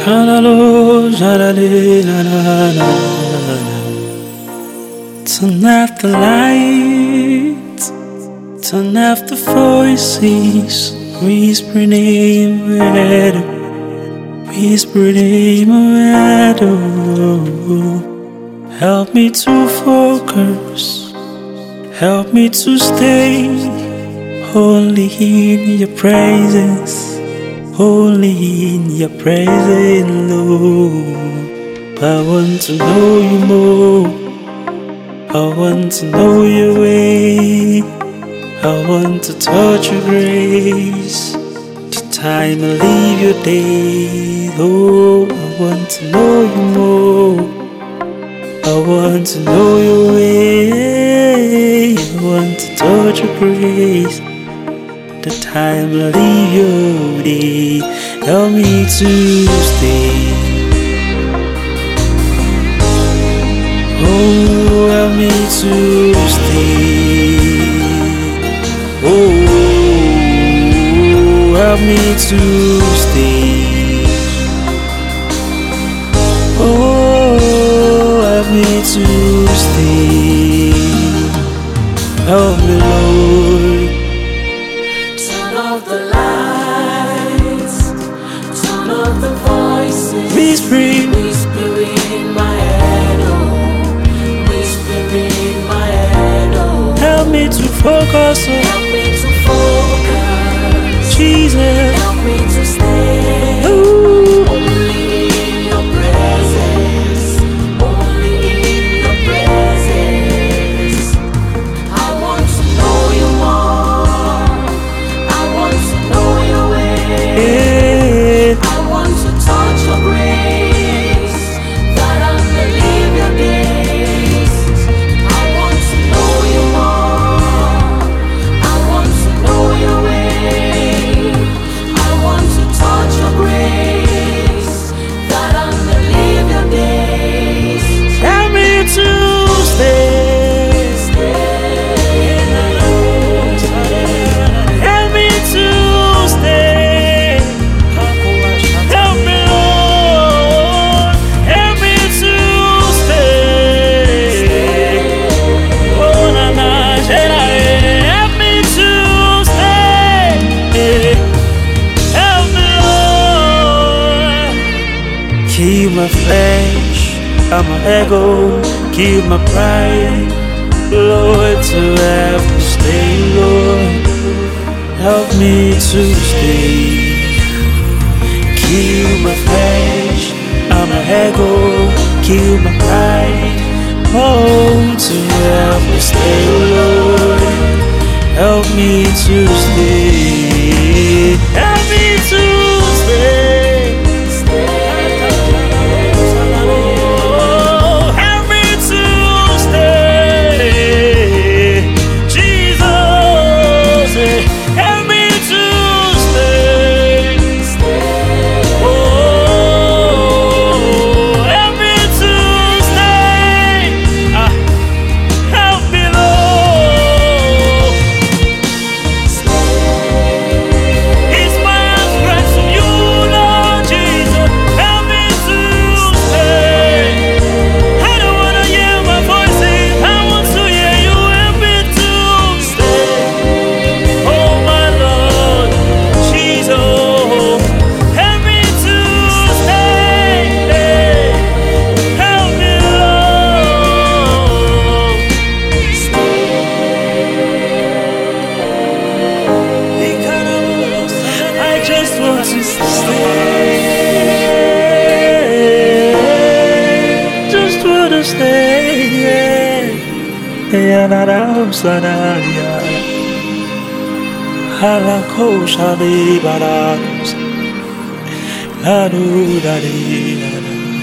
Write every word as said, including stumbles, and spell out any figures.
Turn off the lights, turn off the voices, whispering in my head, whispering in my head. Oh, help me to focus, help me to stay only in your presence, only in your presence, Lord. I want to know you more. I want to know your way. I want to touch your grace. The time I leave your day. Oh, I want to know you more. I want to know your way. I want to touch your grace. The time I leave your day. Help me to stay. Oh, help me to stay. Oh, help me to stay. Oh, help me to stay. Help me, Lord. Turn off the lights, turn off the voices. Whispering, whispering in my head, oh, whispering in my head, oh. help me to focus on Help me to focus, Jesus. help me to stay. Ooh. Only in your presence, only in your presence. I want to know you more, I want to know your way. Yeah. I want to touch your grace, that I may live your days. I want to know you more, I want to know your way. I want to touch your grace, that I may live your days. Help me to stay. Help me to stay. Help me, Lord. Help me to stay. Oh, na na, Jedi. Help me to stay. Help me, Lord. Kill my flesh, I'm my ego. Kill my pride, Lord, to have to stay, Lord. Help me to stay. Kill my flesh, I'm a ego. Kill my pride, oh, to help me stay, Lord. Help me to stay. Help me to stay. Oh, help me to stay. Jesus, help me to stay. Oh, help me to stay. Ah, help me, Lord. It's my cry to you, Lord Jesus. Help me to stay. I don't wanna hear my voices. I want to hear you. Help me to stay. Oh my Lord, Jesus, help me to stay. Help me, Lord. I just want to stay. Just want to stay. Yeah, na na, sana ya. Hala kosha de baranos. La du da de.